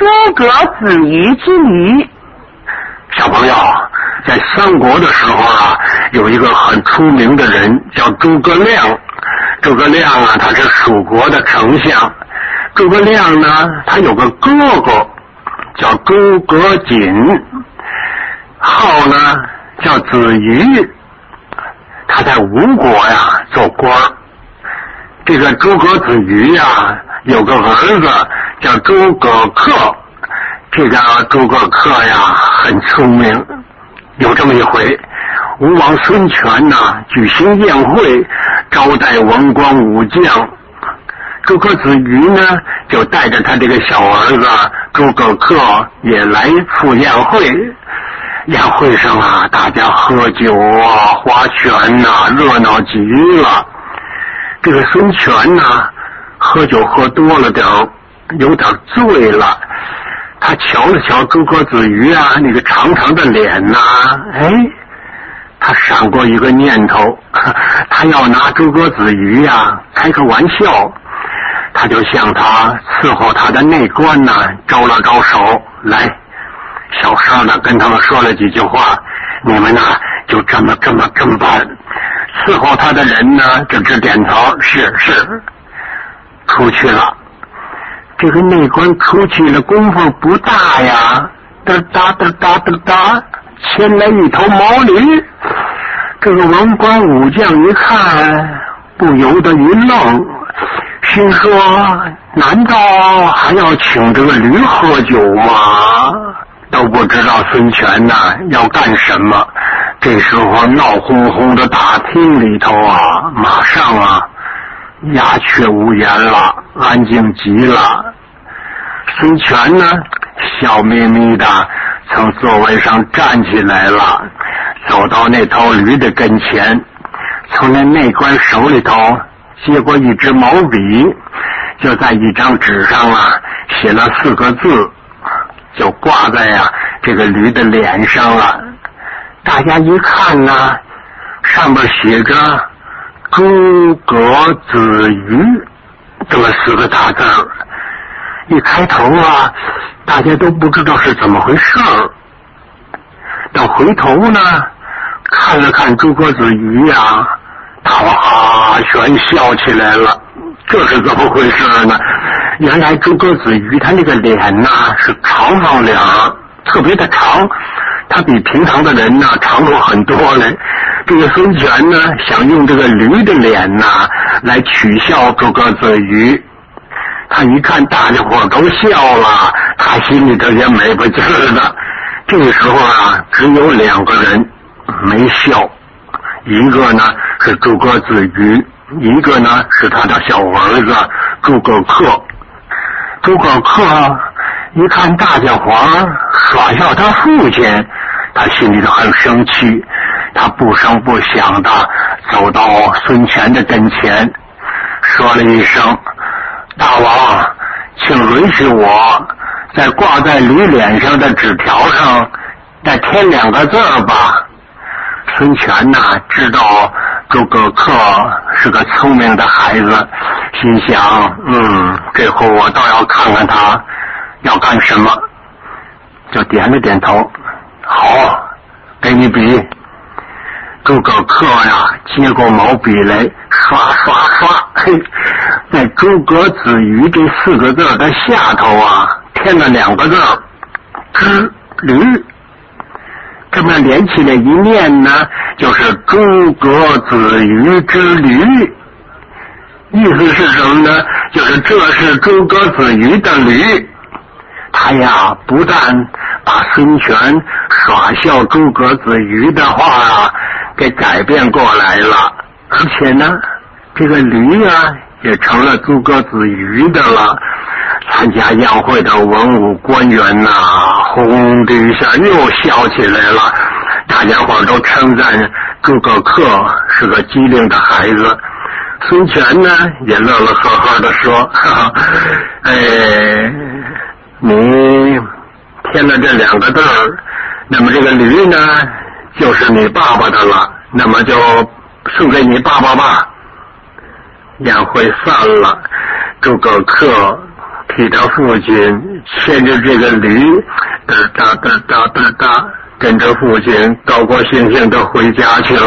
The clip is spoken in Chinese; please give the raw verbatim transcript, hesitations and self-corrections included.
诸葛子瑜之女。 小朋友，在三国的时候啊，有一个很出名的人叫诸葛亮。诸葛亮啊，他是蜀国的丞相。诸葛亮呢，他有个哥哥叫诸葛瑾，号呢叫子瑜，他在吴国呀做官。这个诸葛子瑜呀，有个儿子叫诸葛恪。这个诸葛恪呀很聪明。有这么一回，吴王孙权呐举行宴会，招待文官武将。诸葛子瑜呢就带着他这个小儿子诸葛恪也来赴宴会。宴会上啊，大家喝酒啊，划拳呐、啊，热闹极了。这个孙权呢，喝酒喝多了点，有点醉了。他瞧了瞧诸葛子瑜啊那个长长的脸呐、啊，哎，他闪过一个念头，他要拿诸葛子瑜啊开个玩笑。他就向他伺候他的内官呢招了招手，来，小声的跟他们说了几句话，你们呢就这么这么这么办。伺候他的人呢就直点头，是是，出去了。这个内官出去了功夫不大呀，嘚哒嘚哒嘚哒，牵来一头毛驴。这个文官武将一看，不由得一愣，心说难道还要请这个驴喝酒吗？都不知道孙权呐要干什么。这时候闹哄哄的大厅里头啊，马上啊鸦雀无言了，安静极了。孙权呢笑眯眯的从座位上站起来了，走到那头驴的跟前，从那内官手里头接过一支毛笔，就在一张纸上啊写了四个字，就挂在呀、啊、这个驴的脸上了。大家一看呢、啊，上面写着诸葛子瑜这么四个大字儿。一开头啊，大家都不知道是怎么回事儿。等回头呢，看了看诸葛子瑜呀、啊，他哇全笑起来了。这是怎么回事呢？原来诸葛子瑜他那个脸呐、啊、是长方脸，特别的长，他比平常的人呢长出很多来。这个孙权呢想用这个驴的脸呐、啊、来取笑诸葛子瑜。他一看大家伙都笑了，他心里头也美不劲儿的。这个时候啊，只有两个人没笑，一个呢是诸葛子瑜，一个呢是他的小儿子诸葛恪。诸葛恪一看大家伙耍笑他父亲，他心里头很生气，他不声不响的走到孙权的跟前，说了一声：大王，请允许我在挂在驴脸上的纸条上再添两个字儿吧。孙权呐知道诸葛恪是个聪明的孩子，心想，嗯，这回我倒要看看他要干什么，就点了点头，好，给你笔。诸葛恪呀接过毛笔来，刷刷刷，嘿，在诸葛子瑜这四个字的下头啊添了两个字之驴。这么连起来一念呢，就是诸葛子瑜之驴。意思是什么呢？就是这是诸葛子瑜的驴。他呀不但把孙权耍笑诸葛子瑜的话啊给改变过来了，而且呢这个驴啊也成了诸葛子瑜的了。参加宴会的文武官员呐、啊，轰的一下又笑起来了。大家伙都称赞诸葛恪是个机灵的孩子。孙权呢也乐乐呵呵的说：“哈哈，哎，你添了这两个字儿，那么这个驴呢就是你爸爸的了，那么就送给你爸爸吧。”宴会散了，诸葛恪替他父亲牵着这个驴，嘚哒嘚哒嘚哒，跟着父亲高高兴兴的回家去了。